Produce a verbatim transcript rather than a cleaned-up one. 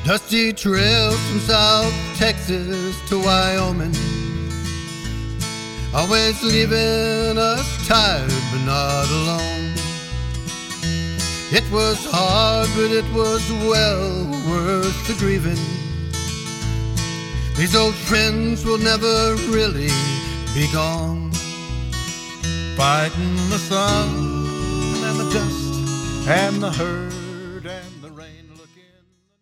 Dusty trails from South Texas to Wyoming, always leaving us tired but not alone. It was hard, but it was well worth the grieving. These old friends will never really be gone. Fighting the sun and the dust and the hurt